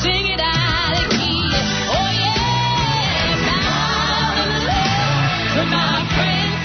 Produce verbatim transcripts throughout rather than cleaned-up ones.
sing it out of key. Oh yeah, bound in love with my friends.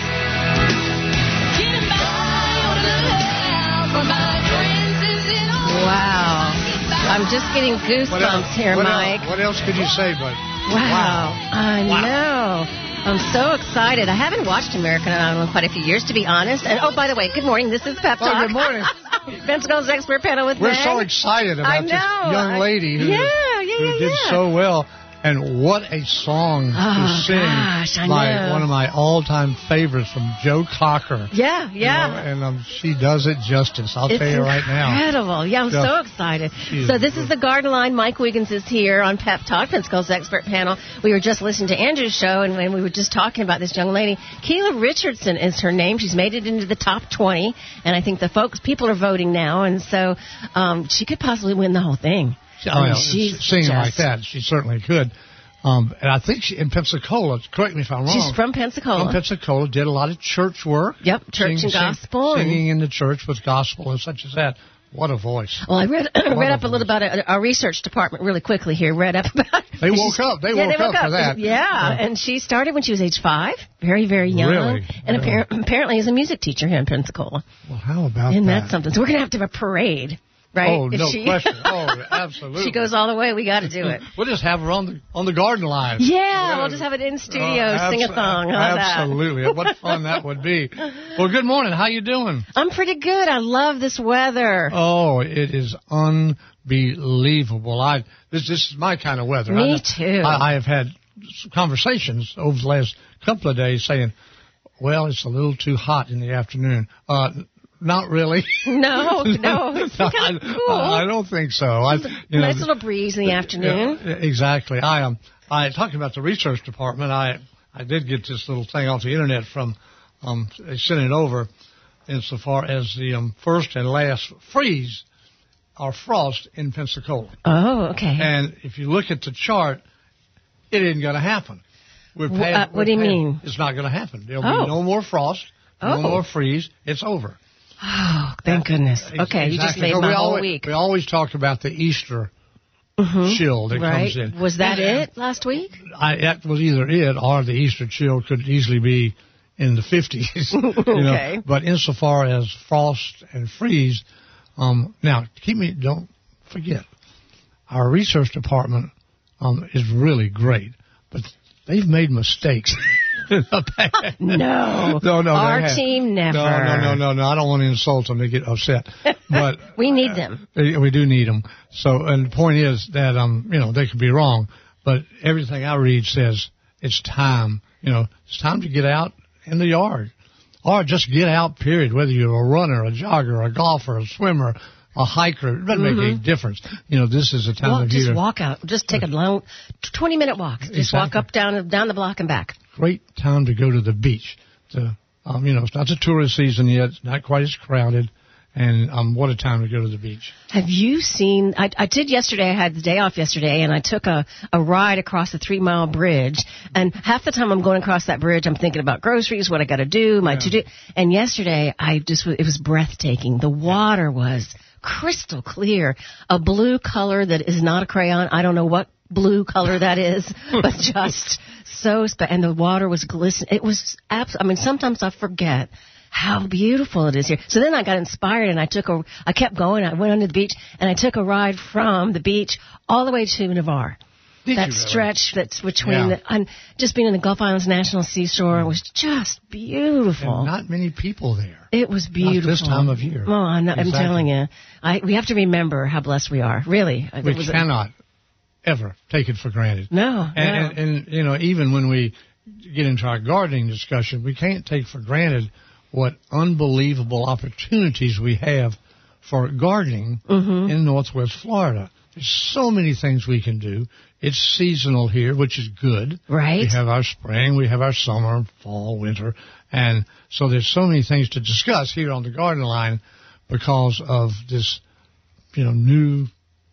Getting by on the love for my friends is in all. Wow. I'm just getting goosebumps here, what Mike. Else, what else could you say, bud? Wow. wow. I wow. know. I'm so excited. I haven't watched American Idol in quite a few years, to be honest. And oh, by the way, good morning. This is Pep Talk. Oh, good morning. Pensacola's expert panel with We're Meg. so excited about I know. this young lady who, yeah, yeah, who yeah, did yeah. so well. And what a song oh, to sing gosh, I by know. one of my all-time favorites from Joe Cocker. Yeah, yeah. You know, and um, she does it justice, I'll it's tell you right now. Incredible. Yeah, I'm Yeah. so excited. She So is this good. is the Garden Line. Mike Wiggins is here on Pep Talk, Pensacola's expert panel. We were just listening to Andrew's show, and, and we were just talking about this young lady. Keela Richardson is her name. She's made it into the top twenty, and I think the folks, people are voting now, and so um, she could possibly win the whole thing. Oh, I mean, yeah, she's singing just, like that, she certainly could. Um, and I think she, in Pensacola, correct me if I'm wrong. She's from Pensacola. From Pensacola, did a lot of church work. Yep, church sing, and gospel. Sing, singing in the church with gospel and such as that. What a voice. Well, I read read up a voice. little about it. Our research department really quickly here read up about They woke up. They yeah, woke they woke up up for that. Yeah, Yeah. and she started when she was age five, very, very young. Really? And Yeah. appar- apparently is a music teacher here in Pensacola. Well, how about Isn't that? that something? So we're going to have to have a parade, right? Oh, If no she, question. Oh, absolutely. she goes all the way, we got to do it. We'll just have her on the on the garden line. Yeah, we'll just have it in studio, Oh, sing a abso- song. How's that? Absolutely. What fun that would be. Well, good morning. How you doing? I'm pretty good. I love this weather. Oh, it is unbelievable. I this this is my kind of weather. Me I, too. I, I have had conversations over the last couple of days saying, well, it's a little too hot in the afternoon. Uh, not really. No, no, it's No, kind of I, cool. I don't think so. I, you nice know, little breeze in the afternoon. Yeah, exactly. I um, I talking about the research department. I I did get this little thing off the internet from um, they sent it over, insofar as the um, first and last freeze or frost in Pensacola. Oh, okay. And if you look at the chart, it isn't going to happen. We're Wh- past, uh, what we're do you past- mean? It's not going to happen. There'll Oh. be no more frost, no Oh. more freeze. It's over. Oh, thank goodness. Ex- Okay, you just exactly. made No, my we whole always, week. We always talk about the Easter Mhm. chill that right. comes in. Was that And, uh, it last week? I, that was either it or the Easter chill could easily be in the fifties. you know. Okay. But insofar as frost and freeze, um, now keep me don't forget, our research department um, is really great, but they've made mistakes. in the past. No. no, no. Our they have. team never. No, no, no, no, no. I don't want to insult them; they get upset. But we need them. uh, we do need them. So, and the point is that um, you know, they could be wrong, but everything I read says it's time. You know, it's time to get out in the yard, or just get out. Period. Whether you're a runner, a jogger, a golfer, a swimmer, a hiker, it doesn't Mm-hmm. make any difference. You know, this is a time Walk, of just year. walk out. Just take a long twenty minute walk. Just Exactly. walk up down down the block and back. Great time to go to the beach. To, um, you know, it's not the tourist season yet. It's not quite as crowded. And um, what a time to go to the beach. Have you seen, I, I did yesterday, I had the day off yesterday, and I took a, a ride across the three-mile bridge. And half the time I'm going across that bridge, I'm thinking about groceries, what I got to do, my Yeah. to-do. And yesterday, I just, it was breathtaking. The water was crystal clear, a blue color that is not a crayon. I don't know what blue color that is, but just so, spe- and the water was glistening. It was, abs- I mean, sometimes I forget how beautiful it is here. So then I got inspired and I took a, I kept going. I went onto the beach and I took a ride from the beach all the way to Navarre. Did that you really? stretch that's between, Yeah. the, and just being in the Gulf Islands National Seashore was just beautiful. And not many people there. It was beautiful. this time of year. Oh, I'm, not, I'm Exactly. telling you. I, we have to remember how blessed we are. Really. It We was a- cannot ever take it for granted. No, And, no. and, and, you know, even when we get into our gardening discussion, we can't take for granted what unbelievable opportunities we have for gardening Mm-hmm. in Northwest Florida. There's so many things we can do. It's seasonal here, which is good. Right. We have our spring, we have our summer, fall, winter. And so there's so many things to discuss here on the garden line because of this, you know, new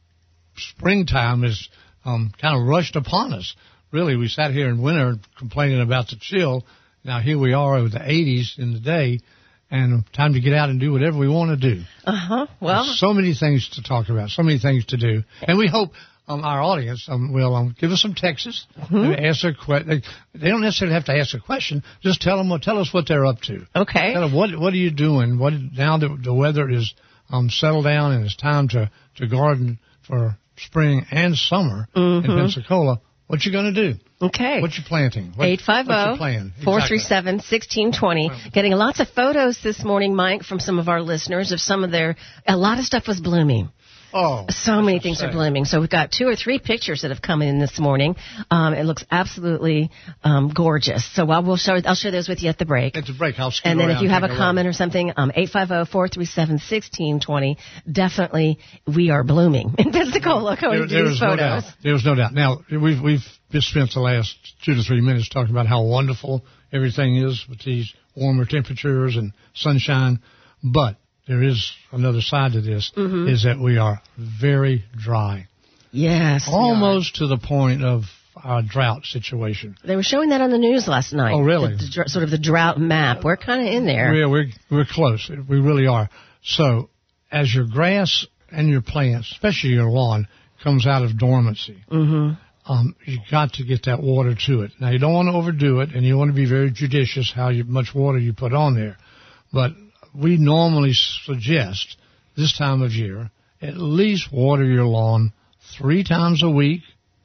springtime is um, kind of rushed upon us. Really, we sat here in winter complaining about the chill. Now here we are over the eighties in the day, and time to get out and do whatever we want to do. Uh-huh. Well, So many things to talk about, so many things to do. And we hope um, our audience um, will um, give us some texts Mm-hmm. and ask their que- they, they don't necessarily have to ask a question. Just tell them, tell us what they're up to. Okay. Tell them what what are you doing? What now that the weather is um, settled down and it's time to, to garden for spring and summer Mm-hmm. in Pensacola. What you going to do? Okay. What you planting? What, eight five what's your zero, plan? four three seven, one six two zero. Getting lots of photos this morning, Mike, from some of our listeners of some of their, a lot of stuff was blooming. Oh, So many things are blooming. So we've got two or three pictures that have come in this morning. Um, it looks absolutely um, gorgeous. So I will show, I'll share those with you at the break. At the break, I'll scoot And then if around, you have a take comment or something, um, eight five zero, four three seven, one six two zero. Definitely, we are blooming in Pensacola going There, to there these is no doubt. photos. There's no doubt. Now, we've, we've just spent the last two to three minutes talking about how wonderful everything is with these warmer temperatures and sunshine. But there is another side to this, Mm-hmm. is that we are very dry. Yes. we are. Almost to the point of our drought situation. They were showing that on the news last night. Oh, really? The, the, dr- sort of the drought map. We're kind of in there. We're, we're, we're close. We really are. So as your grass and your plants, especially your lawn, comes out of dormancy, Mm-hmm. um, you got to get that water to it. Now, you don't want to overdo it, and you want to be very judicious how you, much water you put on there. But we normally suggest this time of year at least water your lawn three times a week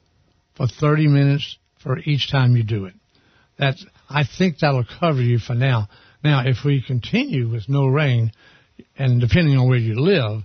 for thirty minutes for each time you do it. That's, I think that'll cover you for now. Now, if we continue with no rain, and depending on where you live,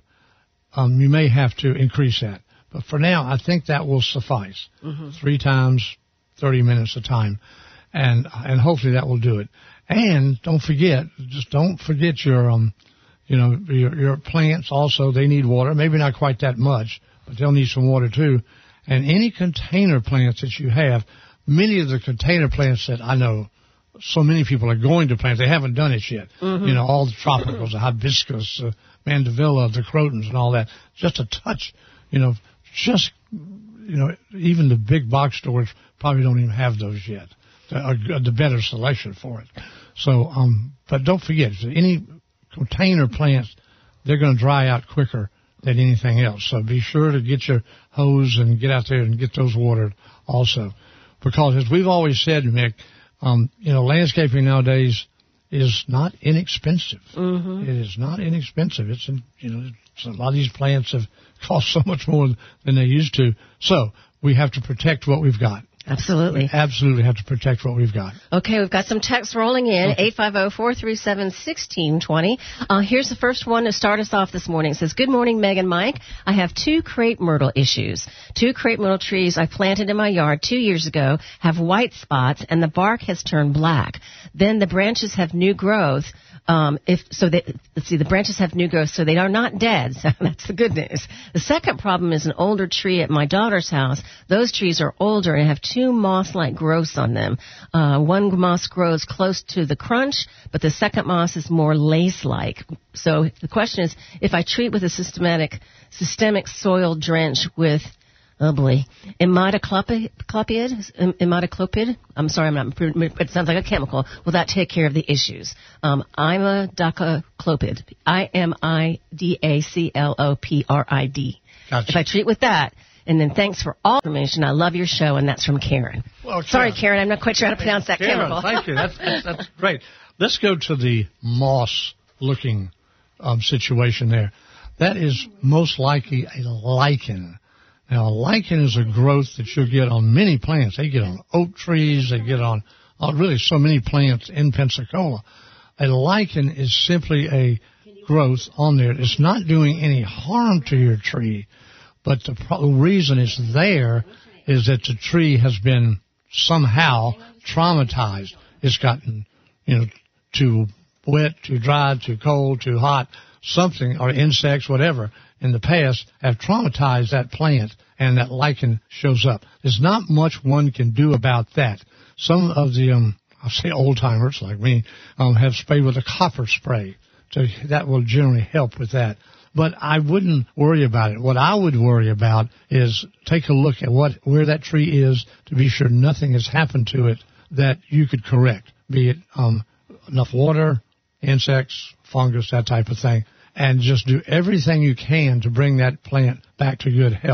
um, you may have to increase that. But for now, I think that will suffice. Mm-hmm. Three times, thirty minutes a time. And, and hopefully that will do it. And don't forget, just don't forget your, um, you know, your, your plants also, they need water. Maybe not quite that much, but they'll need some water too. And any container plants that you have, many of the container plants that I know so many people are going to plant, they haven't done it yet. Mm-hmm. You know, all the tropicals, the hibiscus, uh, mandevilla, the crotons and all that. Just a touch, you know, just, you know, even the big box stores probably don't even have those yet. The, the better selection for it. So, um, but don't forget, any container plants, they're going to dry out quicker than anything else. So be sure to get your hose and get out there and get those watered also. Because as we've always said, Mick, um, you know, landscaping nowadays is not inexpensive. Mm-hmm. It is not inexpensive. It's, you know, it's, a lot of these plants have cost so much more than they used to. So we have to protect what we've got. Absolutely. We absolutely have to protect what we've got. Okay, we've got some texts rolling in, eight five zero, four three seven, one six two zero. Uh, here's the first one to start us off this morning. It says, good morning, Meg and Mike. I have two crepe myrtle issues. Two crepe myrtle trees I planted in my yard two years ago have white spots, and the bark has turned black. Then the branches have new growth. Um, if so, they, let's see, the branches have new growth, so they are not dead. So that's the good news. The second problem is an older tree at my daughter's house. Those trees are older and have two moss-like growths on them. Uh, one moss grows close to the crunch, but the second moss is more lace-like. So the question is, if I treat with a systematic, systemic soil drench with Oh boy, imidacloprid, imidacloprid. I'm sorry, I'm not. It sounds like a chemical. Will that take care of the issues? Um, imidacloprid. I M I D A C L O P R I D. Gotcha. If I treat with that, and then thanks for all the information. I love your show, and that's from Karen. Well, sorry, Karen, I'm not quite sure how to pronounce that Karen, chemical. Thank you. That's, that's, that's great. Let's go to the moss-looking um, situation there. That is most likely a lichen. Now, a lichen is a growth that you'll get on many plants. They get on oak trees. They get on uh, really so many plants in Pensacola. A lichen is simply a growth on there. It's not doing any harm to your tree, but the pro- reason it's there is that the tree has been somehow traumatized. It's gotten, you know, too wet, too dry, too cold, too hot, something, or insects, whatever, in the past have traumatized that plant, and that lichen shows up. There's not much one can do about that. Some of the, um, I'll say old-timers like me, um, have sprayed with a copper spray. So that will generally help with that. But I wouldn't worry about it. What I would worry about is take a look at what where that tree is to be sure nothing has happened to it that you could correct, be it um, enough water, insects, fungus, that type of thing, and just do everything you can to bring that plant back to good health.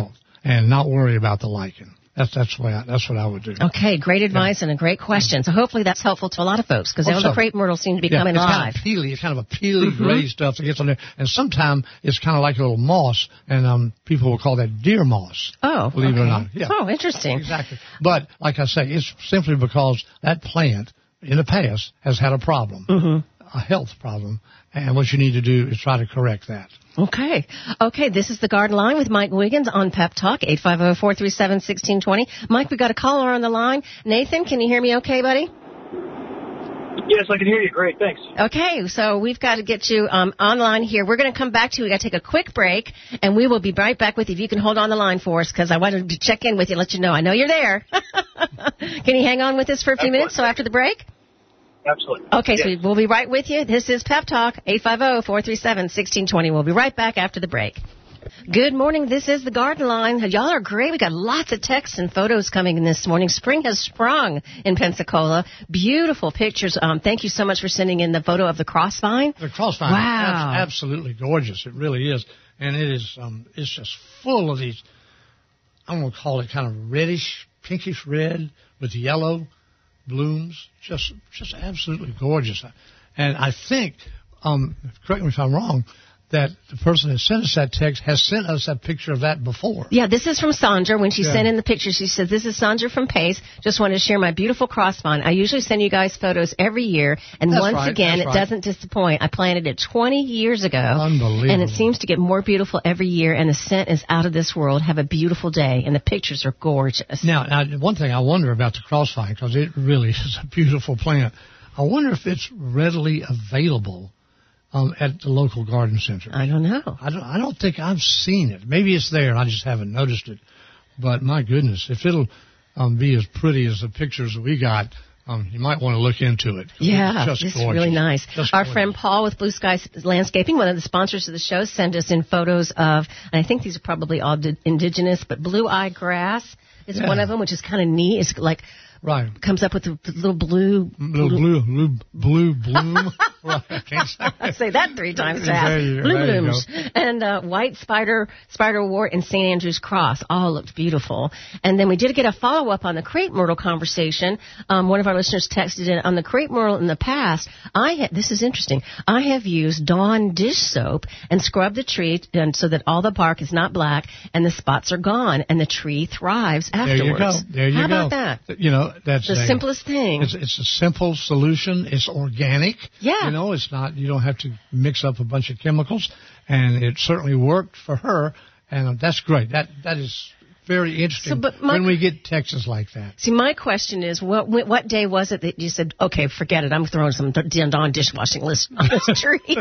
and not worry about the lichen. That's that's what I, that's what I would do. Okay, great advice yeah. and a great question. So hopefully that's helpful to a lot of folks because all the crepe myrtles seem to be yeah, coming it's live. Kind of peely, it's kind of a peely mm-hmm. gray stuff that gets on there, and sometimes it's kind of like a little moss, and um, people will call that deer moss. Oh, believe okay. it or not. Yeah. Oh, interesting. Exactly. But like I say, it's simply because that plant in the past has had a problem, mm-hmm. a health problem, and what you need to do is try to correct that. Okay. Okay, this is the Garden Line with Mike Wiggins on Pep Talk, eight five zero, four three seven, one six two zero. Mike, we've got a caller on the line. Nathan, can you hear me okay, buddy? Yes, I can hear you. Great, thanks. Okay, so we've got to get you um, online here. We're going to come back to you. We've got to take a quick break, and we will be right back with you. If you can hold on the line for us, because I wanted to check in with you, let you know. I know you're there. Can you hang on with us for a few minutes, so after the break? Absolutely. Okay, yes. so we'll be right with you. This is Pep Talk, eight five zero, four three seven, one six two zero. We'll be right back after the break. Good morning. This is the Garden Line. Y'all are great. We got lots of texts and photos coming in this morning. Spring has sprung in Pensacola. Beautiful pictures. Um, thank you so much for sending in the photo of the crossvine. The crossvine. Wow. That's absolutely gorgeous. It really is. And it is, um, it's just full of these, I'm going to call it kind of reddish, pinkish red with yellow blooms. Just, just absolutely gorgeous. And I think, um, correct me if I'm wrong, that the person that sent us that text has sent us that picture of that before. Yeah, this is from Sandra. When she yeah. sent in the picture, she said, this is Sandra from Pace. Just wanted to share my beautiful crossvine. I usually send you guys photos every year, and That's once right. again, That's it right. doesn't disappoint. I planted it twenty years ago. Unbelievable. And it seems to get more beautiful every year, and the scent is out of this world. Have a beautiful day, and the pictures are gorgeous. Now, now one thing I wonder about the crossvine, because it really is a beautiful plant, I wonder if it's readily available Um, at the local garden center. I don't know. I don't. I don't think I've seen it. Maybe it's there and I just haven't noticed it. But my goodness, if it'll um, be as pretty as the pictures that we got, um, you might want to look into it. Yeah, it's it's gorgeous. really nice. Just Our gorgeous. friend Paul with Blue Sky Landscaping, one of the sponsors of the show, sent us in photos of, and I think these are probably all di- indigenous, but blue-eye grass is Yeah. one of them, which is kind of neat. It's like Right. comes up with a little blue. Little blue, blue, blue bloom. Right. I can't say I say that three times There fast. you go, Blue there you blooms. And uh, white spider, spiderwort, and Saint Andrew's cross all looked beautiful. And then we did get a follow-up on the crepe myrtle conversation. Um, one of our listeners texted in on the crepe myrtle in the past. I ha- this is interesting. I have used Dawn dish soap and scrubbed the tree and so that all the bark is not black and the spots are gone and the tree thrives afterwards. There you go. There you How go. about that? You know, that's The a, simplest thing. It's, it's a simple solution. It's organic. Yeah. You know, it's not, you don't have to mix up a bunch of chemicals. And it certainly worked for her. And that's great. That That is very interesting So, but my- when we get texts like that. See, my question is, what what day was it that you said, okay, forget it, I'm throwing some Dawn dishwashing list on this tree?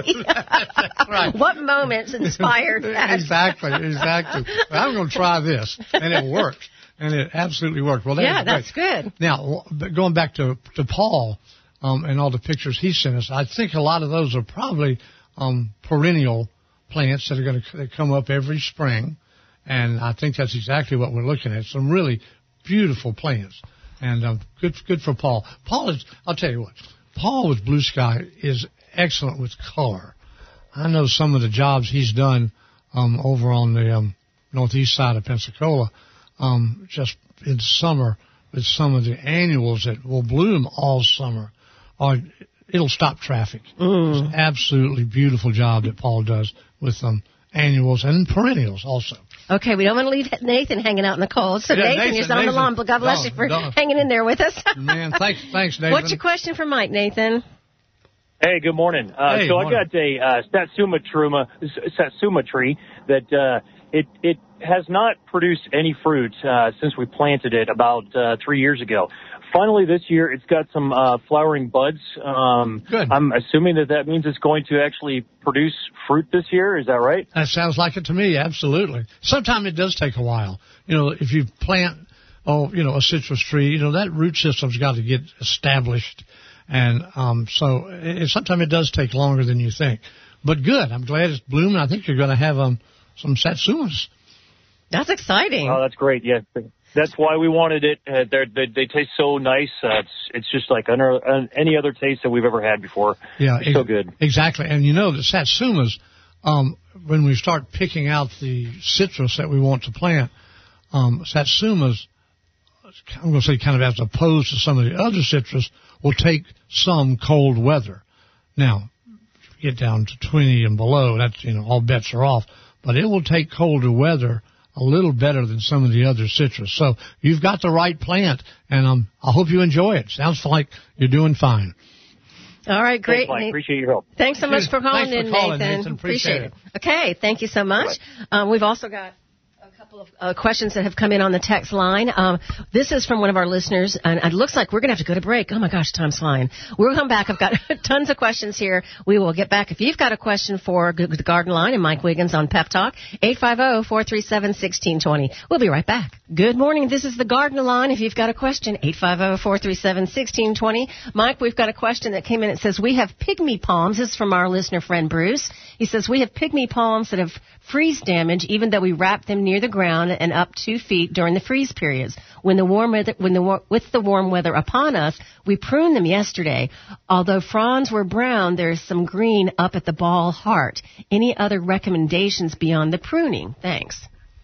Right. What moments inspired that? Exactly, exactly. I'm going to try this. And it worked. And it absolutely worked. Well, that Yeah, is great. that's good. Now, going back to, to Paul um, and all the pictures he sent us, I think a lot of those are probably um, perennial plants that are going to come up every spring. And I think that's exactly what we're looking at. Some really beautiful plants. And um, good good for Paul. Paul is, I'll tell you what, Paul with Blue Sky is excellent with color. I know some of the jobs he's done um, over on the um, northeast side of Pensacola, um, just in summer with some of the annuals that will bloom all summer. Or it'll stop traffic. Mm. It's an absolutely beautiful job that Paul does with um, annuals and perennials also. Okay, we don't want to leave Nathan hanging out in the cold. So, Yeah, Nathan, Nathan, you're on the Nathan. lawn. God bless No, you for no. hanging in there with us. Man, thanks, thanks, Nathan. What's your question for Mike, Nathan? Hey, good morning. Uh, Hey, so morning. I got a uh, Satsuma, truma, Satsuma tree that uh, it it has not produced any fruit uh, since we planted it about uh, three years ago. Finally, this year, it's got some uh, flowering buds. Um, Good. I'm assuming that that means it's going to actually produce fruit this year. Is that right? That sounds like it to me, absolutely. Sometimes it does take a while. You know, if you plant, oh, you know, a citrus tree, you know, that root system's got to get established. And um, so it, sometimes it does take longer than you think. But good. I'm glad it's blooming. I think you're going to have um, some satsumas. That's exciting. Oh, that's great. Yeah. That's why we wanted it. Uh, they're, they they taste so nice. Uh, it's it's just like under, uh, any other taste that we've ever had before. Yeah, it's so good. Exactly. And you know, the satsumas, um, when we start picking out the citrus that we want to plant, um, Satsumas, I'm going to say kind of as opposed to some of the other citrus, will take some cold weather. Now, if you get down to twenty and below, that's, you know, all bets are off. But it will take colder weather a little better than some of the other citrus. So you've got the right plant, and um, I hope you enjoy it. Sounds like you're doing fine. All right, great. Thanks, Mike. Appreciate your help. Thanks so much for calling Thanks for in, calling, Nathan. Nathan. Appreciate it. Okay, thank you so much. Um, we've also got a couple of uh, questions that have come in on the text line. Um, this is from one of our listeners, and it looks like we're going to have to go to break. Oh, my gosh, time's flying. We'll come back. I've got tons of questions here. We will get back. If you've got a question for the Garden Line and Mike Wiggins on Pep Talk, eight five zero, four three seven, one six two zero. We'll be right back. Good morning. This is the Garden Line. If you've got a question, eight five zero, four three seven, one six two zero. Mike, we've got a question that came in. It says, we have pygmy palms. This is from our listener friend, Bruce. He says, we have pygmy palms that have freeze damage, even though we wrap them near the ground and up two feet during the freeze periods. When the warm weather, when the with the warm weather upon us, we pruned them yesterday. Although fronds were brown, there is some green up at the ball heart. Any other recommendations beyond the pruning? Thanks.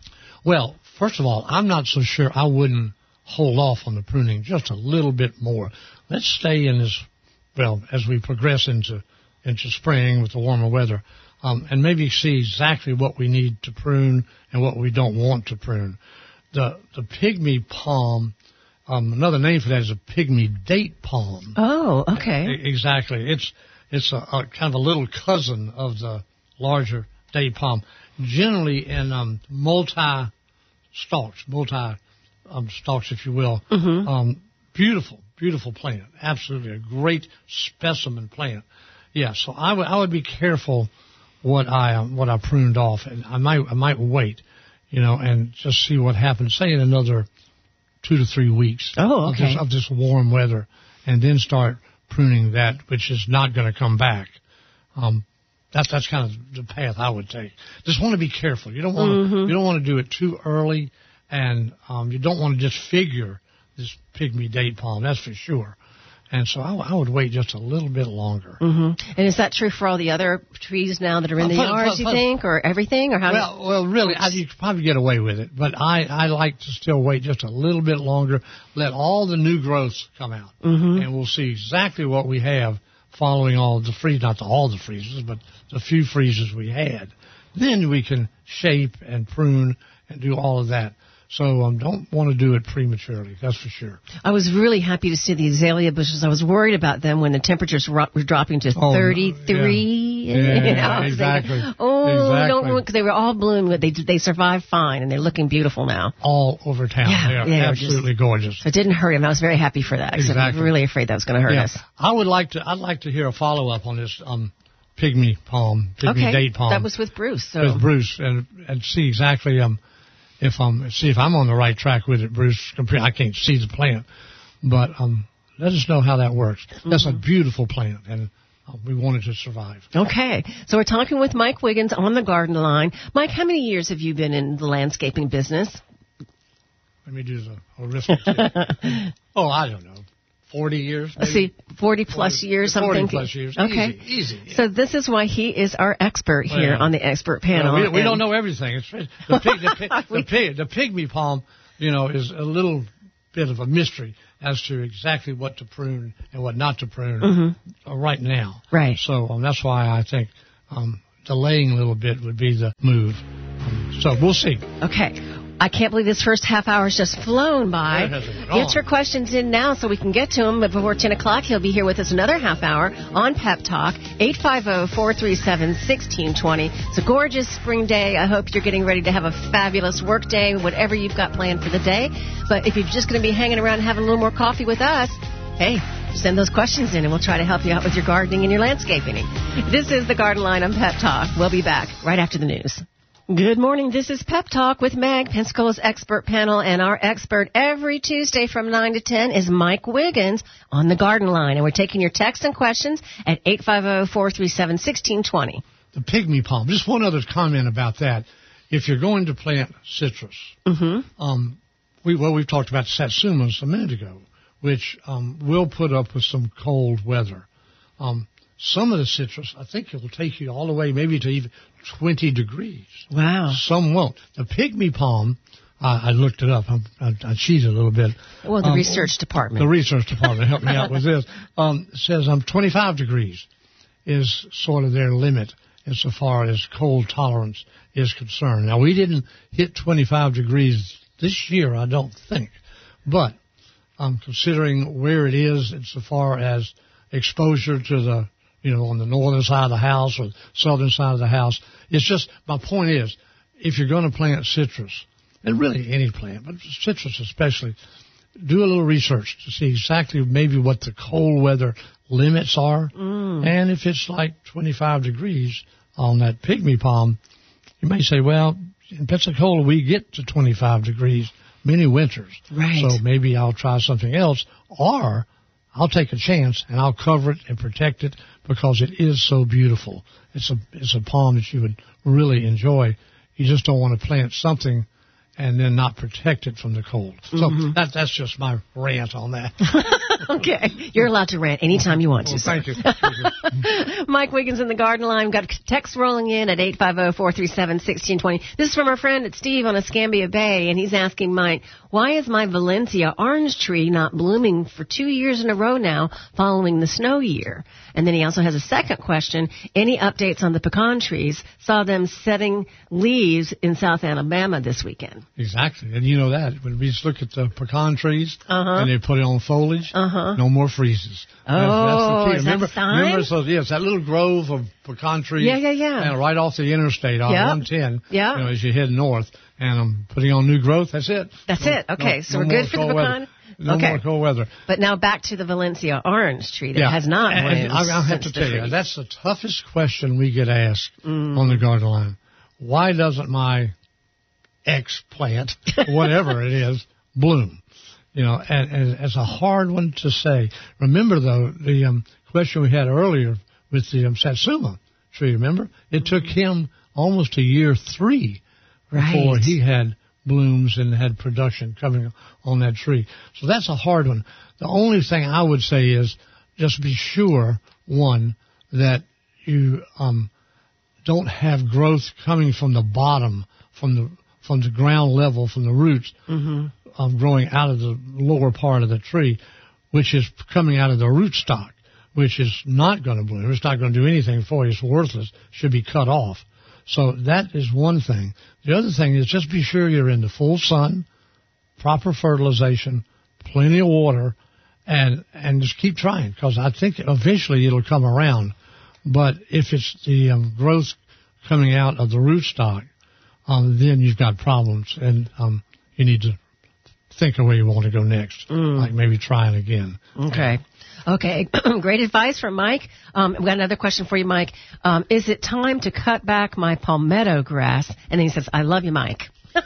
Well, first of all, I'm not so sure I wouldn't hold off on the pruning just a little bit more. Let's stay in this, well, as we progress into into spring with the warmer weather, um, and maybe see exactly what we need to prune and what we don't want to prune. The the pygmy palm, um, another name for that is a pygmy date palm. Oh, okay. E- exactly. It's it's a, a kind of a little cousin of the larger date palm, generally in um, multi stalks, multi um, stalks, if you will. Mm-hmm. Um, beautiful, beautiful plant. Absolutely a great specimen plant. Yeah, so I would I would be careful what I um, what I pruned off, and I might I might wait, you know, and just see what happens. Say in another two to three weeks. Oh, okay. Of this, of this warm weather, and then start pruning that which is not going to come back. Um, that's that's kind of the path I would take. Just want to be careful. You don't want to Mm-hmm. you don't want to do it too early, and um, you don't want to disfigure this pygmy date palm. That's for sure. And so I, I would wait just a little bit longer. Mm-hmm. And is that true for all the other trees now that are in the Uh, but- yards, but- you but- think, or everything, or how? Well, well, really, I, you could probably get away with it, but I, I like to still wait just a little bit longer, let all the new growths come out, Mm-hmm. and we'll see exactly what we have following all the freeze, not the, all the freezes, but the few freezes we had. Then we can shape and prune and do all of that. So um, don't want to do it prematurely, that's for sure. I was really happy to see the azalea bushes. I was worried about them when the temperatures were, were dropping to Oh, thirty-three. yeah. You know, Yeah, I was exactly. thinking, oh, Exactly. don't because they were all blooming. They they survived fine, and they're looking beautiful now. All over town. Yeah, they are they are absolutely gorgeous. So it didn't hurt him. I was very happy for that. 'Cause I was Exactly. really afraid that was going to hurt Yeah. us. I would like to. I'd like to hear a follow up on this um, pygmy palm, pygmy Okay, date palm. that was with Bruce. So with Bruce, and and see exactly um if I'm see if I'm on the right track with it, Bruce. I can't see the plant, but um let us know how that works. That's a beautiful plant, and uh, we want it to survive. Okay, so we're talking with Mike Wiggins on the Garden Line. Mike, how many years have you been in the landscaping business? Let me do the arithmetic. Oh, I don't know, forty years. Let's Maybe? see, forty plus years. I'm forty thinking. plus years. Okay, Easy, easy. Yeah. So this is why he is our expert here Well, on the expert panel. Well, we, we and- don't know everything. It's, the, pig, the, pig, the, pig, the pygmy palm, you know, is a little bit of a mystery as to exactly what to prune and what not to prune Mm-hmm. uh, right now. Right. So um, that's why I think um, delaying a little bit would be the move. Um, so we'll see. Okay. I can't believe this first half hour has just flown by. It hasn't at all. Get your questions in now so we can get to them. But before ten o'clock, he'll be here with us another half hour on Pep Talk, eight five zero, four three seven, one six two zero. It's a gorgeous spring day. I hope you're getting ready to have a fabulous work day, whatever you've got planned for the day. But if you're just going to be hanging around and having a little more coffee with us, hey, send those questions in and we'll try to help you out with your gardening and your landscaping. This is the Garden Line on Pep Talk. We'll be back right after the news. Good morning. This is Pep Talk with Mag, Pensacola's expert panel, and our expert every Tuesday from nine to ten is Mike Wiggins on the Garden Line. And we're taking your texts and questions at eight five zero, four three seven, one six two zero. The pygmy palm. Just one other comment about that. If you're going to plant citrus, Mm-hmm. um, we well we've talked about satsumas a minute ago, which um, will put up with some cold weather. Um, some of the citrus, I think it will take you all the way maybe to even twenty degrees. Wow. Some won't. The pygmy palm, I, I looked it up. I, I, I cheated a little bit. Well, the um, research department. The research department helped me out with this. Um, it says um, twenty-five degrees is sort of their limit insofar as cold tolerance is concerned. Now, we didn't hit twenty-five degrees this year, I don't think. But um, considering where it is insofar as exposure to the, you know, on the northern side of the house or southern side of the house, it's just, my point is, if you're going to plant citrus, and really any plant, but citrus especially, do a little research to see exactly maybe what the cold weather limits are. Mm. And if it's like twenty-five degrees on that pygmy palm, you may say, well, in Pensacola we get to twenty-five degrees many winters. Right. So maybe I'll try something else, or I'll take a chance and I'll cover it and protect it because it is so beautiful. It's a it's a palm that you would really enjoy. You just don't want to plant something and then not protect it from the cold. So mm-hmm. that, that's just my rant on that. Okay. You're allowed to rant anytime you want to. Well, thank you. Mike Wiggins in the Garden Line. We've got text rolling in at eight five zero, four three seven, one six two zero. This is from our friend Steve on Escambia Bay, and he's asking Mike, why is my Valencia orange tree not blooming for two years in a row now following the snow year? And then he also has a second question. Any updates on the pecan trees? Saw them setting leaves in South Alabama this weekend. Exactly. And you know that. When we just look at the pecan trees uh-huh. and they put it on foliage, uh-huh. no more freezes. Oh, that's, that's the key. Is remember, that a sign? Remember, so, yeah, it's that little grove of pecan trees. Yeah, yeah, yeah. And right off the interstate on yep. one ten, yep. you know, as you head north. And I'm putting on new growth. That's it. That's no, it. Okay, no, so no we're good for the pecan? Weather. No okay. more cold weather. But now back to the Valencia orange tree that yeah. has not and, bloomed and I'll have to tell tree. you, that's the toughest question we get asked mm. on the Garden Line. Why doesn't my X plant, whatever it is, bloom? You know, and, and it's a hard one to say. Remember, though, the um, question we had earlier with the um, Satsuma tree, remember? It took him almost a year three right. before he had blooms and had production coming on that tree. So that's a hard one. The only thing I would say is just be sure, one, that you um, don't have growth coming from the bottom, from the from the ground level, from the roots, mm-hmm. um, growing out of the lower part of the tree, which is coming out of the rootstock, which is not going to bloom. It's not going to do anything for you. It's worthless. Should be cut off. So that is one thing. The other thing is just be sure you're in the full sun, proper fertilization, plenty of water, and and just keep trying, because I think eventually it'll come around. But if it's the um, growth coming out of the rootstock, um, then you've got problems, and um, you need to think of where you want to go next, mm. like maybe trying again. Okay. Okay, great advice from Mike. Um, we've got another question for you, Mike. Um, is it time to cut back my palmetto grass? And then he says, I love you, Mike. Well,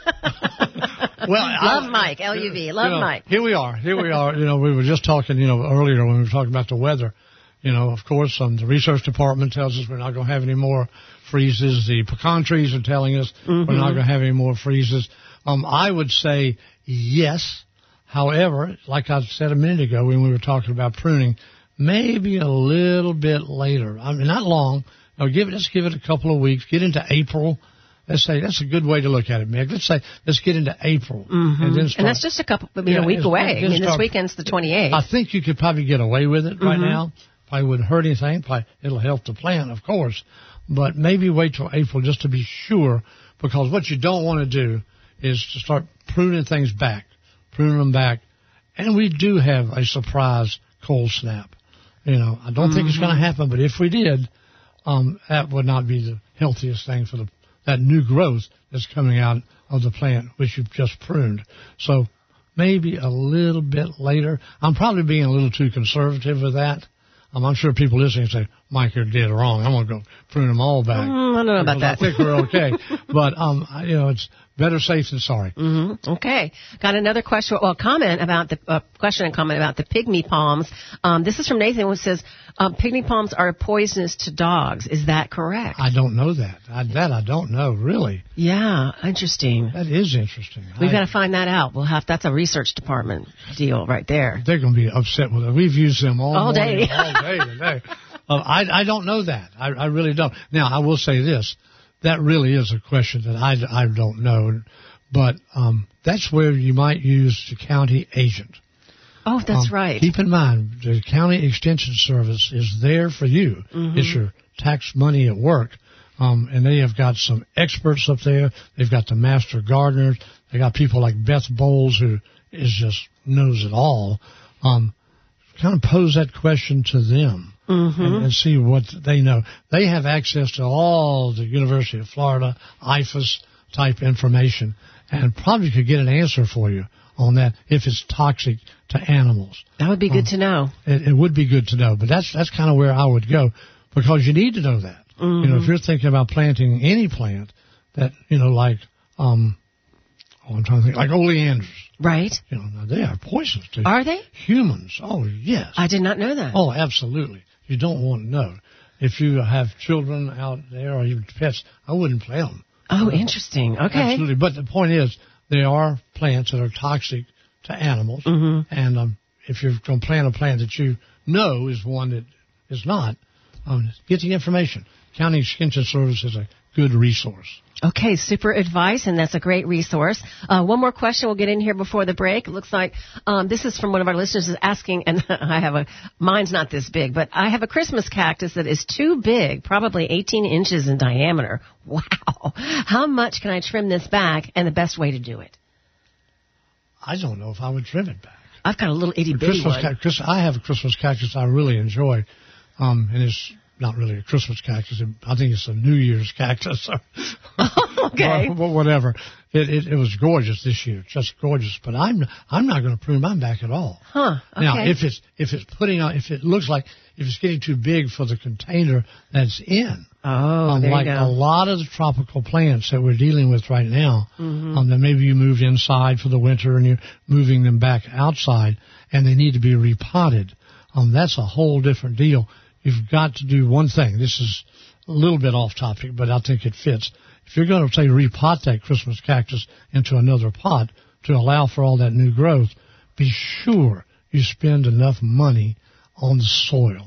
love I, Mike, L U V, love you know, Mike. Here we are, here we are. You know, we were just talking, you know, earlier when we were talking about the weather. You know, of course, um, the research department tells us we're not going to have any more freezes. The pecan trees are telling us mm-hmm. we're not going to have any more freezes. Um, I would say yes. However, like I said a minute ago when we were talking about pruning, maybe a little bit later. I mean, not long. No, give it, let's give it a couple of weeks. Get into April. Let's say that's a good way to look at it, Meg. Let's say let's get into April, mm-hmm. and then start. And that's just a couple, I mean, yeah, a week away. I mean, start, this weekend's the twenty-eighth. I think you could probably get away with it right mm-hmm. now. Probably wouldn't hurt anything. Probably it'll help the plant, of course, but maybe wait till April just to be sure, because what you don't want to do is to start pruning things back, pruning them back. And we do have a surprise cold snap. You know, I don't mm-hmm. think it's going to happen, but if we did, um, that would not be the healthiest thing for the that new growth that's coming out of the plant, which you've just pruned. So maybe a little bit later. I'm probably being a little too conservative with that. Um, I'm sure people listening say, Mike, you're dead wrong. I'm going to go prune them all back. Mm, I don't know about that. I think we're okay. But, um, you know, it's better safe than sorry. Mm-hmm. Okay. Got another question, well, comment about the, uh, question and comment about the pygmy palms. Um, this is from Nathan, who says, um, pygmy palms are poisonous to dogs. Is that correct? I don't know that. I, that I don't know, really. Yeah, interesting. That is interesting. We've I, got to find that out. We'll have, that's a research department deal right there. They're going to be upset with it. We've used them all, all morning, day. all day today. Uh, I, I don't know that. I, I really don't. Now, I will say this. That really is a question that I, I don't know. But um, that's where you might use the county agent. Oh, that's Um, right. Keep in mind, the county extension service is there for you. Mm-hmm. It's your tax money at work. Um, and they have got some experts up there. They've got the master gardeners. They got people like Beth Bowles, who is just knows it all. Um, kind of pose that question to them Mm-hmm. and, and see what they know. They have access to all the University of Florida, I F A S type information, and probably could get an answer for you on that if it's toxic to animals. That would be good Um, to know. It, it would be good to know, but that's that's kind of where I would go, because you need to know that. Mm-hmm. You know, if you're thinking about planting any plant that, you know, like, um, oh, I'm trying to think, like oleanders, Right? you know, now they are poisonous to Are they? humans. Oh, yes. I did not know that. Oh, absolutely. You don't want to know. If you have children out there or even pets, I wouldn't plant them. Oh, interesting. Okay. Absolutely. But the point is, there are plants that are toxic to animals. Mm-hmm. And um, if you're going to plant a plant that you know is one that is not, um, get the information. County Extension Service is a good resource. Okay, super advice, and that's a great resource. Uh, one more question we'll get in here before the break. It looks like um, this is from one of our listeners is asking, and I have a, mine's not this big, but I have a Christmas cactus that is too big, probably eighteen inches in diameter. Wow. How much can I trim this back, and the best way to do it? I don't know if I would trim it back. I've got a little itty bitty Christmas one. cactus, I have a Christmas cactus I really enjoy, um, and it's not really a Christmas cactus. I think it's a New Year's cactus. Okay. Or, or whatever. It, it it was gorgeous this year, just gorgeous. But I'm I'm not going to prune mine back at all. Huh. Okay. Now, if it's if it's putting on, if it looks like if it's getting too big for the container that's in, oh, um, there like you a go. lot of the tropical plants that we're dealing with right now, Mm-hmm. um, that maybe you moved inside for the winter and you're moving them back outside, and they need to be repotted. Um, that's a whole different deal. You've got to do one thing. This is a little bit off topic, but I think it fits. If you're going to, say, repot that Christmas cactus into another pot to allow for all that new growth, be sure you spend enough money on the soil.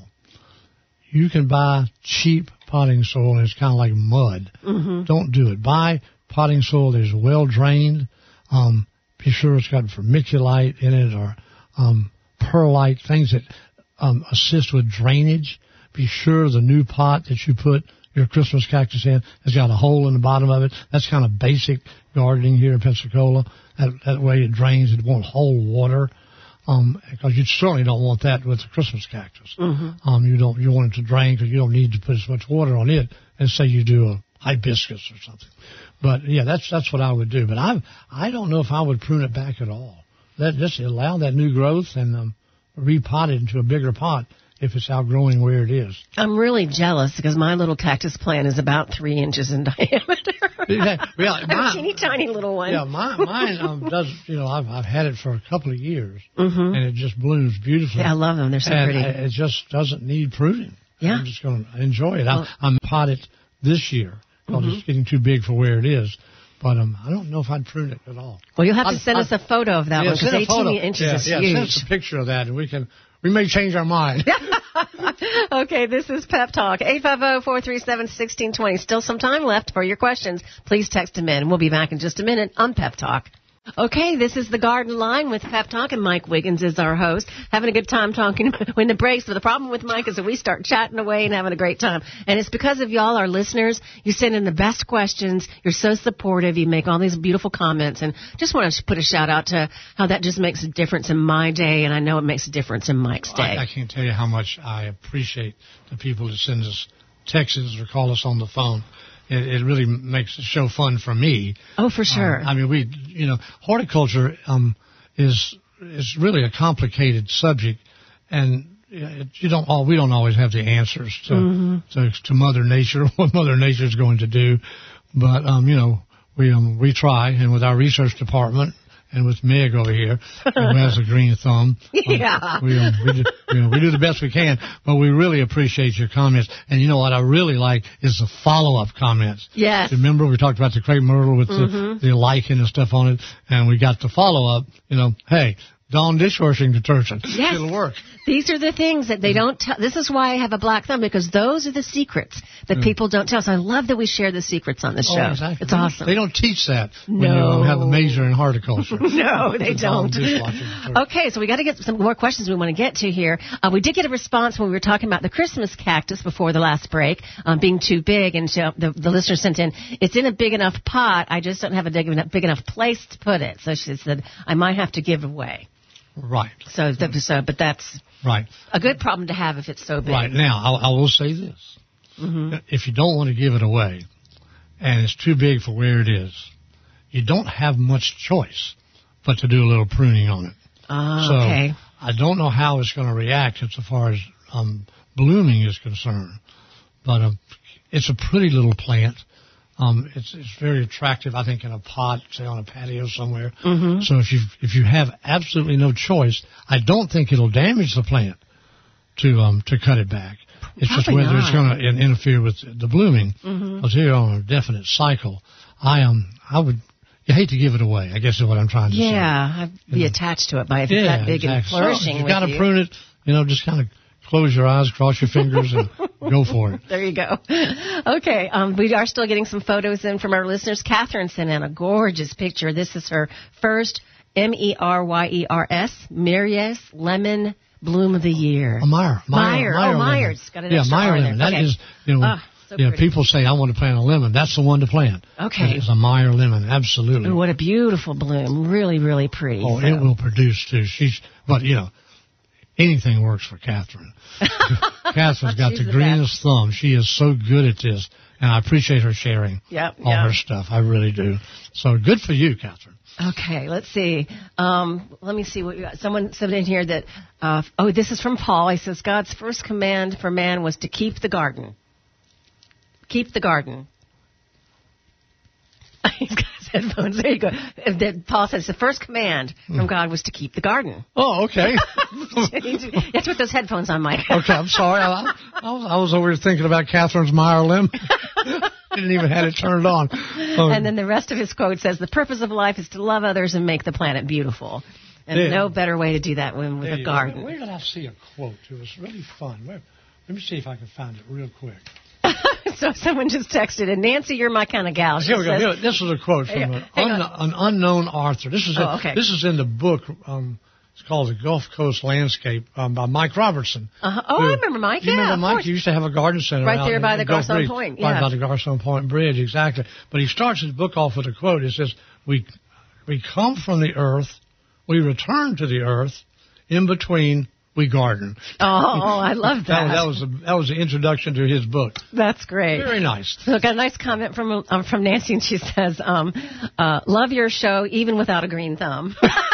You can buy cheap potting soil, and it's kind of like mud. Mm-hmm. Don't do it. Buy potting soil that is well drained. Um, be sure it's got vermiculite in it or um, perlite, things that um, assist with drainage. Be sure the new pot that you put your Christmas cactus in has got a hole in the bottom of it. That's kind of basic gardening here in Pensacola. That, that way it drains. It won't hold water. Um, because you certainly don't want that with the Christmas cactus. Mm-hmm. Um, you don't, you want it to drain because you don't need to put as much water on it as say you do a hibiscus or something. But yeah, that's, that's what I would do. But I, I don't know if I would prune it back at all. Let, just allow that new growth and, um, repot it into a bigger pot if it's outgrowing where it is. I'm really jealous because my little cactus plant is about three inches in diameter. Yeah, yeah, a mine- teeny tiny little one. Yeah, mine, mine um, does, you know, I've, I've had it for a couple of years, Mm-hmm. and it just blooms beautifully. Yeah, I love them. They're so and pretty. I- it just doesn't need pruning. Yeah. I'm just going to enjoy it. Well- I, I'm potted this year because Mm-hmm. it's getting too big for where it is. But um, I don't know if I'd prune it at all. Well, you'll have to I- send I- us a photo of that yeah, one because send a eighteen photo. inches yeah, is yeah, huge. send us a picture of that, and we can we may change our mind. Okay, this is Pep Talk. eight five zero, four three seven, one six two zero. Still some time left for your questions. Please text them in. We'll be back in just a minute on Pep Talk. Okay, this is the Garden Line with Pep Talk, and Mike Wiggins is our host. Having a good time talking when the breaks. But the problem with Mike is that we start chatting away and having a great time. And it's because of y'all, our listeners. You send in the best questions. You're so supportive. You make all these beautiful comments. And just want to put a shout out to how that just makes a difference in my day. And I know it makes a difference in Mike's day. I, I can't tell you how much I appreciate the people that send us texts or call us on the phone. It, it really makes the show fun for me. Oh, for sure. Um, I mean, we, you know, horticulture um, is is really a complicated subject, and it, you don't all we don't always have the answers to Mm-hmm. to, to Mother Nature, what Mother Nature is going to do. But um, you know, we um, we try, and with our research department. And with Meg over here, who has a green thumb, um, Yeah. we, um, we, do, you know, we do the best we can, but we really appreciate your comments. And you know what I really like is the follow-up comments. Yes. Remember we talked about the crepe myrtle with Mm-hmm. the, the lichen and stuff on it, and we got the follow-up, you know, hey, Dawn dishwashing detergent. Yes. It'll work. These are the things that they don't tell. This is why I have a black thumb, because those are the secrets that Mm. people don't tell. So I love that we share the secrets on the show. Oh, exactly. It's They- awesome. They don't teach that when No. you have a major in horticulture. No, they The Dawn don't. dishwashing detergent. Okay, so we got to get some more questions we want to get to here. Uh, we did get a response when we were talking about the Christmas cactus before the last break, um, being too big, and so the, the listener sent in, it's in a big enough pot, I just don't have a big enough, big enough place to put it. So she said, I might have to give away. Right. So, that, so, but that's Right. a good problem to have if it's so big. Right. Now, I, I will say this. Mm-hmm. If you don't want to give it away and it's too big for where it is, you don't have much choice but to do a little pruning on it. Oh, So okay. I don't know how it's going to react as far as um, blooming is concerned, but um, it's a pretty little plant. Um, it's it's very attractive, I think, in a pot, say on a patio somewhere. Mm-hmm. So if you if you have absolutely no choice, I don't think it'll damage the plant to um to cut it back. It's just Probably whether it's not. going to in, interfere with the blooming. Mm-hmm. Because here on a definite cycle, I um I would you hate to give it away. I guess is what I'm trying to say. Yeah, I'd be attached to it by if it's Yeah, that big and exactly. flourishing So if you with got to you. prune it, you know, just kind of close your eyes, cross your fingers, and go for it. There you go. Okay, um, we are still getting some photos in from our listeners. Catherine sent in a gorgeous picture. This is her first M E R Y E R S, Myrias Lemon Bloom of the Year. A Meyer. Meyer. Oh, lemon. Meyer's got an Yeah, extra Meyer R in lemon. there. That Okay. is, you know, Ah, so you know, pretty. people say, I want to plant a lemon. That's the one to plant. Okay. It's a Meyer lemon. Absolutely. Ooh, what a beautiful bloom. Really, really pretty. Oh, So- it will produce too. She's, but you know, anything works for Catherine. Catherine's got She's the the greenest thumb. She is so good at this, and I appreciate her sharing Yep, all yep. her stuff. I really do. So good for you, Catherine. Okay, let's see. Um, let me see what we got. Someone said in here that, uh, oh, this is from Paul. He says, God's first command for man was to keep the garden. Keep the garden. He's got his headphones. There you go. Uh, that Paul says the first command from God was to keep the garden. Oh, okay. That's with those headphones on, Mike. Okay, I'm sorry. I, I, was, I was over here thinking about Catherine's Meyer lemon. Didn't even have it turned on. Oh, And then the rest of his quote says, the purpose of life is to love others and make the planet beautiful. And Yeah. no better way to do that than with there a you go. garden. Where did I see a quote? It was really fun. Where, let me see if I can find it real quick. So someone just texted, and Nancy, you're my kind of gal. She Here we go. says- Here, this is a quote from Hang an, on, hang un, an unknown author. This is Oh, a, okay. this is in the book. Um, it's called The Gulf Coast Landscape um, by Mike Robertson. Uh-huh. Oh, Who- I remember Mike. You Yeah, remember of Mike? course. He used to have a garden center Right out there in- by in the Gulf Garcon Breeze. Point, Right yeah. by the Garcon Point Bridge, exactly. But he starts his book off with a quote. It says, "We we come from the earth, we return to the earth. In between, we garden." Oh, I love that. That, that was a, that was the introduction to his book. That's great. Very nice. So I got a nice comment from um, from Nancy, and she says, um, uh, "Love your show even without a green thumb."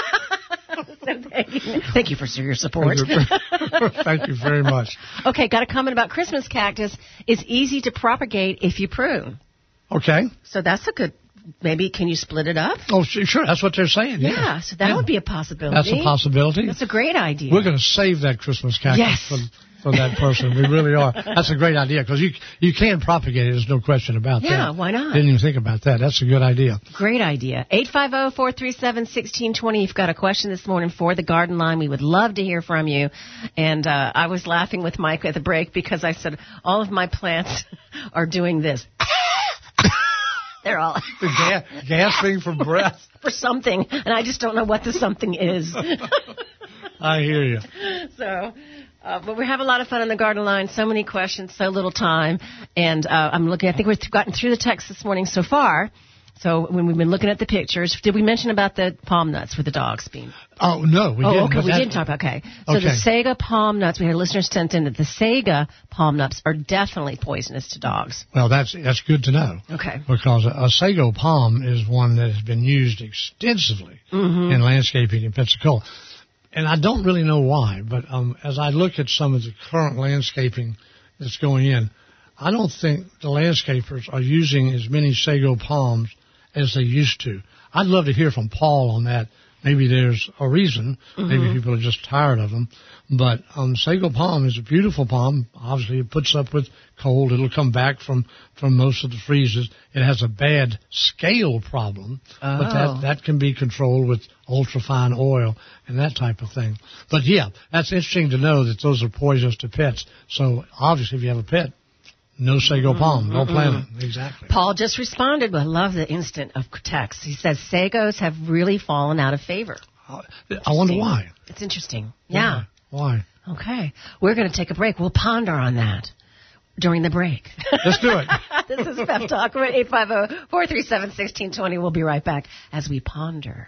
So thank, you. Thank you for your support. Thank you very much. Okay, got a comment about Christmas cactus. It's easy to propagate if you prune. Okay. So that's a good. Maybe can you split it up? Oh, su- sure. That's what they're saying. Yeah, Yeah. so that Yeah. would be a possibility. That's a possibility. That's a great idea. We're going to save that Christmas cactus Yes. for, for that person. We really are. That's a great idea because you you can propagate it. There's no question about that. Yeah, why not? Didn't even think about that. That's a good idea. Great idea. eight five zero, four three seven, one six two zero. You've got a question this morning for the Garden Line. We would love to hear from you. And uh, I was laughing with Mike at the break because I said all of my plants are doing this. They're all The ga- gasping for breath. for something, and I just don't know what the something is. I hear you. So, uh, but we have a lot of fun on the Garden Line. So many questions, so little time. And uh, I'm looking, I think we've gotten through the text this morning so far. So when we've been looking at the pictures, did we mention about the palm nuts with the dogs being? Oh, no, we Oh, didn't. okay, but we that- didn't talk about, okay. So Okay. the Sega palm nuts, we had listeners sent in that the Sega palm nuts are definitely poisonous to dogs. Well, that's that's good to know. Okay. Because a, a sago palm is one that has been used extensively Mm-hmm. in landscaping in Pensacola. And I don't really know why, but um, as I look at some of the current landscaping that's going in, I don't think the landscapers are using as many sago palms as they used to. I'd love to hear from Paul on that maybe there's a reason. Mm-hmm. Maybe people are just tired of them. But um, sago palm is a beautiful palm. Obviously, it puts up with cold. It'll come back from, from most of the freezes. It has a bad scale problem, Oh. but that, that can be controlled with ultrafine oil and that type of thing. But, yeah, that's interesting to know that those are poisonous to pets. So, obviously, if you have a pet, no sago palm. Don't plant it. Exactly. Paul just responded, but I love the instant of text. He says sagos have really fallen out of favor. I wonder why. It's interesting. Yeah. Why? Okay. We're going to take a break. We'll ponder on that during the break. Let's do it. This is Pep Talk. We're at eight five zero, four three seven, one six two zero. We'll be right back as we ponder.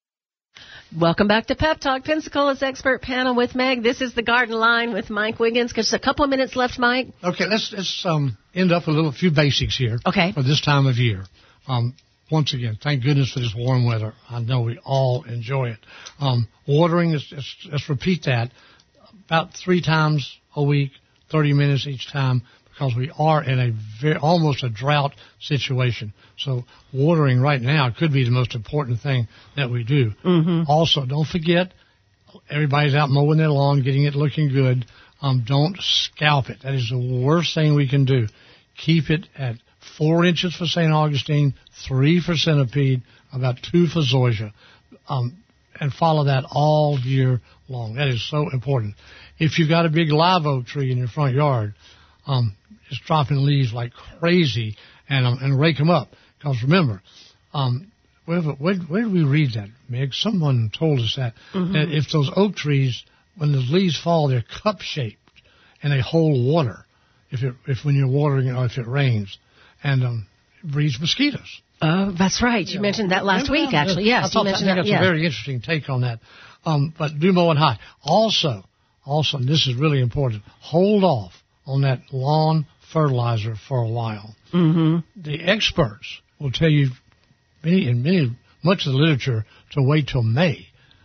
Welcome back to Pep Talk, Pensacola's expert panel with Meg. This is the Garden Line with Mike Wiggins. Just a couple of minutes left, Mike. Okay, let's let's um, end up with a little few basics here. Okay. For this time of year. Um, once again, thank goodness for this warm weather. I know we all enjoy it. Um, watering, is, is, let's repeat that, about three times a week, thirty minutes each time, because we are in a very, almost a drought situation. So watering right now could be the most important thing that we do. Mm-hmm. Also, don't forget, everybody's out mowing their lawn, getting it looking good. Um, don't scalp it. That is the worst thing we can do. Keep it at four inches for Saint Augustine, three for centipede, about two for zoysia, um, and follow that all year long. That is so important. If you've got a big live oak tree in your front yard, um, it's dropping leaves like crazy, and um, and rake them up. Because remember, um, where, where, where did we read that, Meg? Someone told us that, Mm-hmm. that if those oak trees, when those leaves fall, they're cup-shaped, and they hold water if it, if when you're watering it or if it rains, and um, it breeds mosquitoes. Oh, that's right. You Yeah. mentioned that last Remember week, that? actually. I Yes, thought you mentioned that, that. That's Yeah. a very interesting take on that. Um, but do mow it high. Also, also, and this is really important, hold off on that lawn fertilizer for a while. Mm-hmm. The experts will tell you, many in many much of the literature, to wait till May.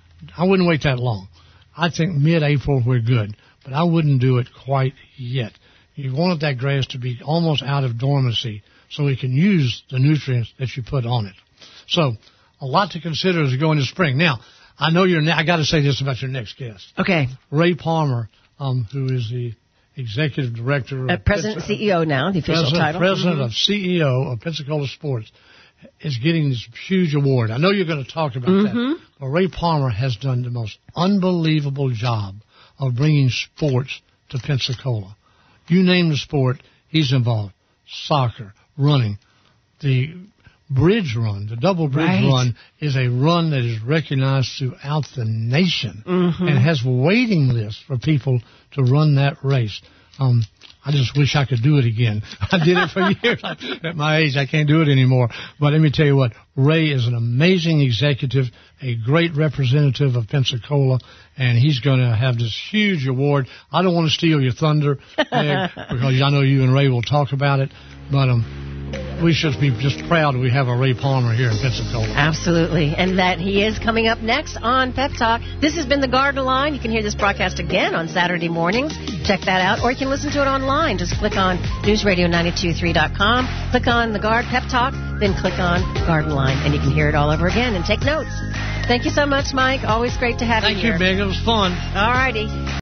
I wouldn't wait that long. I think mid-April we're good, but I wouldn't do it quite yet. You wanted that grass to be almost out of dormancy so we can use the nutrients that you put on it. So, a lot to consider as we go into spring. Now, I know you're. Ne- I got to say this about your next guest, Okay. Ray Palmer, um, who is the executive director, Uh, of president Pensacola- C E O now, the official president, title. President Mhm. of C E O of Pensacola Sports, is getting this huge award. I know you're going to talk about Mhm. that, but Ray Palmer has done the most unbelievable job of bringing sports to Pensacola. You name the sport, he's involved. Soccer, running, the bridge run, the double bridge Right. run is a run that is recognized throughout the nation Mhm. and has waiting lists for people to run that race. Um, I just wish I could do it again. I did it for years. At my age, I can't do it anymore. But let me tell you what, Ray is an amazing executive, a great representative of Pensacola, and he's going to have this huge award. I don't want to steal your thunder, Meg, because I know you and Ray will talk about it, but um, we should be just proud we have a Ray Palmer here in Pensacola. Absolutely. And that he is coming up next on Pep Talk. This has been the Garden Line. You can hear this broadcast again on Saturday mornings. Check that out. Or you can listen to it online. Just click on news radio nine two three dot com. Click on the Guard Pep Talk. Then click on Garden Line. And you can hear it all over again and take notes. Thank you so much, Mike. Always great to have Thank you you, here. Meg. It was fun. All righty.